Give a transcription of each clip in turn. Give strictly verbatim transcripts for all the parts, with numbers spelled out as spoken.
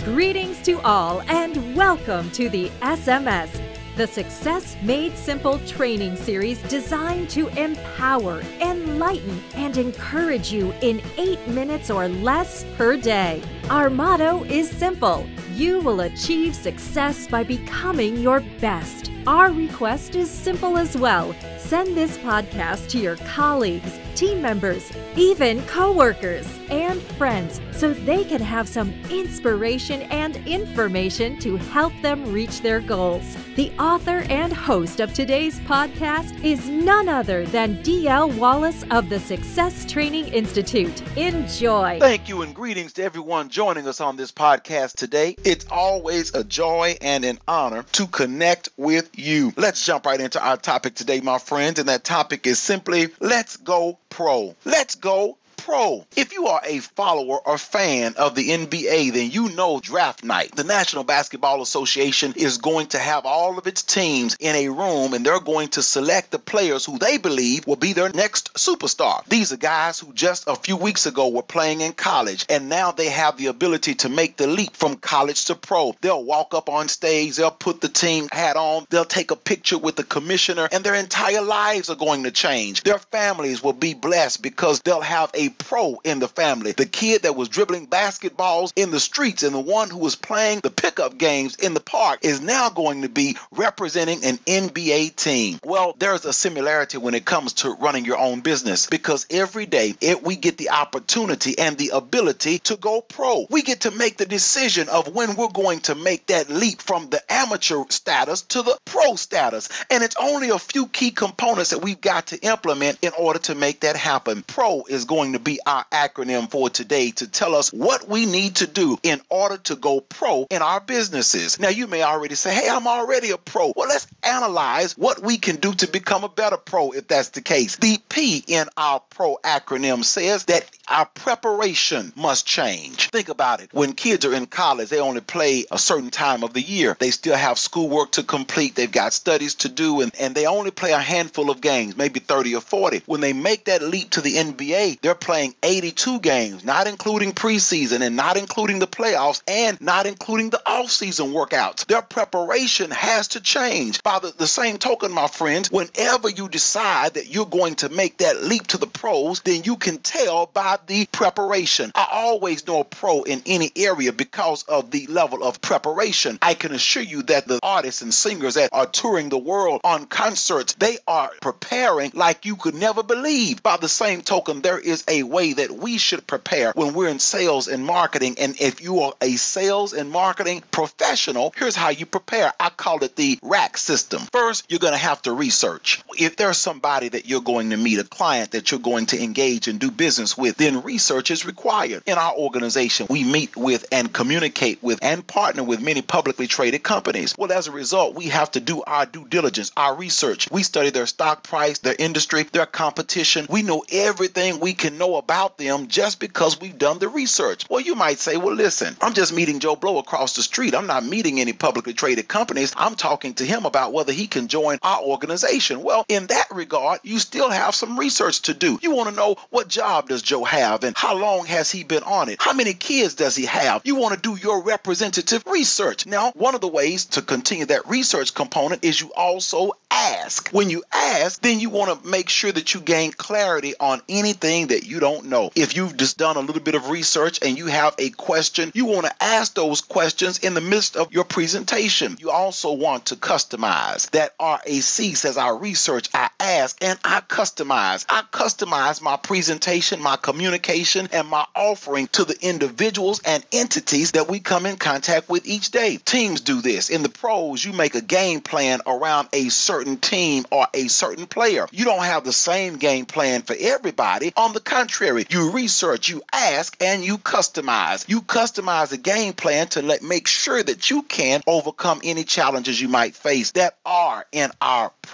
Greetings to all and welcome to the S M S, the Success Made Simple training series designed to empower, enlighten, and encourage you in eight minutes or less per day. Our motto is simple: you will achieve success by becoming your best. Our request is simple as well. Send this podcast to your colleagues, team members, even coworkers, and friends so they can have some inspiration and information to help them reach their goals. The author and host of today's podcast is none other than D L Wallace of the Success Training Institute. Enjoy. Thank you and greetings to everyone joining us on this podcast today. It's always a joy and an honor to connect with you. Let's jump right into our topic today, my friends, and that topic is simply, let's go pro. Let's go pro. If you are a follower or fan of the N B A, then you know draft night. The National Basketball Association is going to have all of its teams in a room, and they're going to select the players who they believe will be their next superstar. These are guys who just a few weeks ago were playing in college, and now they have the ability to make the leap from college to pro. They'll walk up on stage, they'll put the team hat on, they'll take a picture with the commissioner, and their entire lives are going to change. Their families will be blessed because they'll have a pro in the family. The kid that was dribbling basketballs in the streets and the one who was playing the pickup games in the park is now going to be representing an N B A team. Well, there's a similarity when it comes to running your own business, because every day it, we get the opportunity and the ability to go pro. We get to make the decision of when we're going to make that leap from the amateur status to the pro status. And it's only a few key components that we've got to implement in order to make that happen. Pro is going to be our acronym for today to tell us what we need to do in order to go pro in our businesses. Now, you may already say, hey, I'm already a pro. Well, let's analyze what we can do to become a better pro if that's the case. The P in our pro acronym says that our preparation must change. Think about it. When kids are in college, they only play a certain time of the year. They still have schoolwork to complete. They've got studies to do, and, and they only play a handful of games, maybe thirty or forty. When they make that leap to the N B A, they're playing eighty-two games, not including preseason and not including the playoffs and not including the off-season workouts. Their preparation has to change. By the, the same token, my friends, whenever you decide that you're going to make that leap to the pros, then you can tell by the preparation. I always know a pro in any area because of the level of preparation. I can assure you that the artists and singers that are touring the world on concerts, they are preparing like you could never believe. By the same token, there is a way that we should prepare when we're in sales and marketing. And if you are a sales and marketing professional, here's how you prepare. I call it the RACK system. First, you're going to have to research. If there's somebody that you're going to meet, a client that you're going to engage and do business with, then research is required. In our organization, we meet with and communicate with and partner with many publicly traded companies. Well, as a result, we have to do our due diligence, our research. We study their stock price, their industry, their competition. We know everything we can know about them just because we've done the research. Well, you might say, well, listen, I'm just meeting Joe Blow across the street. I'm not meeting any publicly traded companies. I'm talking to him about whether he can join our organization. Well, in that regard, you still have some research to do. You want to know, what job does Joe have and how long has he been on it? How many kids does he have? You want to do your representative research. Now, one of the ways to continue that research component is you also ask. When you ask, then you want to make sure that you gain clarity on anything that you don't know. If you've just done a little bit of research and you have a question, you want to ask those questions in the midst of your presentation. You also want to customize. That R A C says I research, I ask, and I customize. I customize my presentation, my communication, and my offering to the individuals and entities that we come in contact with each day. Teams do this. In the pros, you make a game plan around a certain team or a certain player. You don't have the same game plan for everybody. On the contrary, you research, you ask, and you customize. You customize a game plan to let make sure that you can overcome any challenges you might face that are in our pro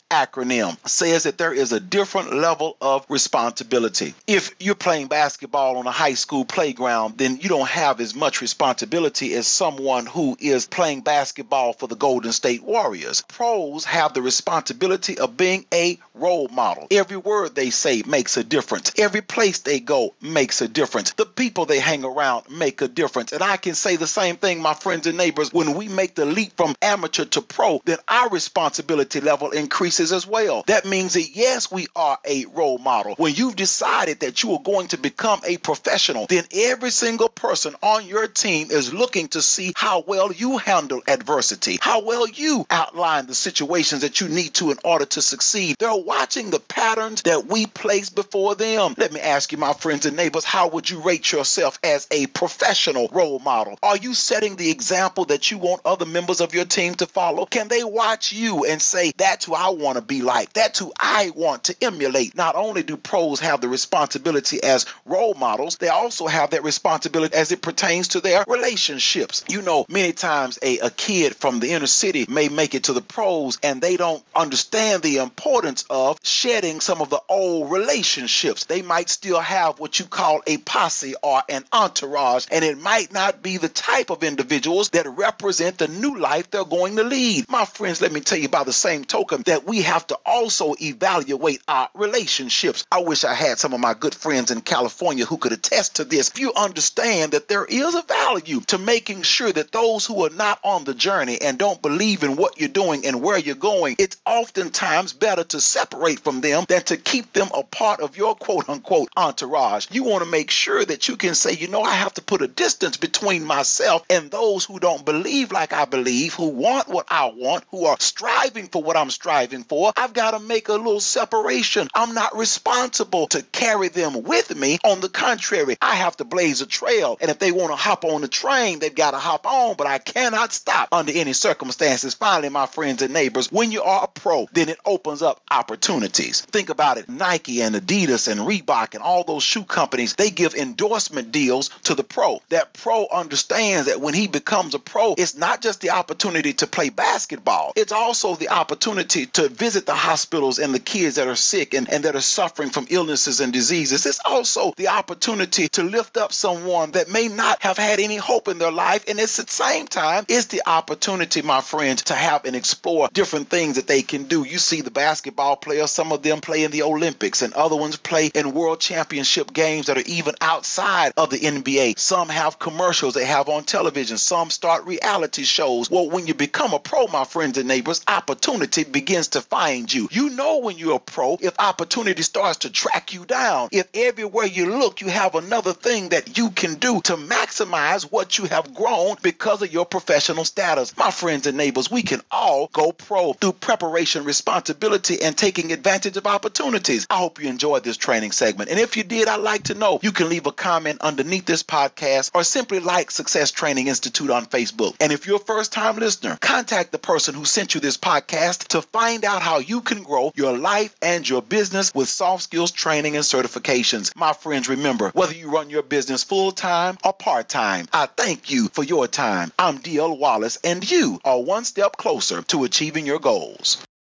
acronym says that there is a different level of responsibility. If you're playing basketball on a high school playground, then you don't have as much responsibility as someone who is playing basketball for the Golden State Warriors. Pros have the responsibility of being a role model. Every word they say makes a difference. Every place they go makes a difference. The people they hang around make a difference. And I can say the same thing, my friends and neighbors. When we make the leap from amateur to pro, then our responsibility level increases as well. That means that yes, we are a role model. When you've decided that you are going to become a professional, then every single person on your team is looking to see how well you handle adversity, how well you outline the situations that you need to in order to succeed. They're watching the patterns that we place before them. Let me ask you, my friends and neighbors, how would you rate yourself as a professional role model? Are you setting the example that you want other members of your team to follow? Can they watch you and say, that's who I want to be like, that's who I want to emulate? Not only do pros have the responsibility as role models, they also have that responsibility as it pertains to their relationships. You know, many times a, a kid from the inner city may make it to the pros and they don't understand the importance of shedding some of the old relationships. They might still have what you call a posse or an entourage, and it might not be the type of individuals that represent the new life they're going to lead. My friends, let me tell you by the same token that we have to also evaluate our relationships. I wish I had some of my good friends in California who could attest to this. If you understand that there is a value to making sure that those who are not on the journey and don't believe in what you're doing and where you're going, it's oftentimes better to separate from them than to keep them a part of your quote-unquote entourage. You want to make sure that you can say, you know, I have to put a distance between myself and those who don't believe like I believe, who want what I want, who are striving for what I'm striving for. I've got to make a little separation. I'm not responsible to carry them with me. On the contrary, I have to blaze a trail. And if they want to hop on the train, they've got to hop on, but I cannot stop under any circumstances. Finally, my friends and neighbors, when you are a pro, then it opens up opportunities. Think about it. Nike and Adidas and Reebok and all those shoe companies, they give endorsement deals to the pro. That pro understands that when he becomes a pro, it's not just the opportunity to play basketball. It's also the opportunity to visit the hospitals and the kids that are sick and, and that are suffering from illnesses and diseases. It's also the opportunity to lift up someone that may not have had any hope in their life. And it's at the same time, it's the opportunity, my friends, to have and explore different things that they can do. You see the basketball players, some of them play in the Olympics and other ones play in world championship games that are even outside of the N B A. Some have commercials they have on television. Some start reality shows. Well, when you become a pro, my friends and neighbors, opportunity begins to find you. You know when you're a pro if opportunity starts to track you down. If everywhere you look, you have another thing that you can do to maximize what you have grown because of your professional status. My friends and neighbors, we can all go pro through preparation, responsibility, and taking advantage of opportunities. I hope you enjoyed this training segment. And if you did, I'd like to know. You can leave a comment underneath this podcast or simply like Success Training Institute on Facebook. And if you're a first-time listener, contact the person who sent you this podcast to find out how you can grow your life and your business with soft skills training and certifications. My friends, remember, whether you run your business full-time or part-time, I thank you for your time. I'm D L Wallace, and you are one step closer to achieving your goals.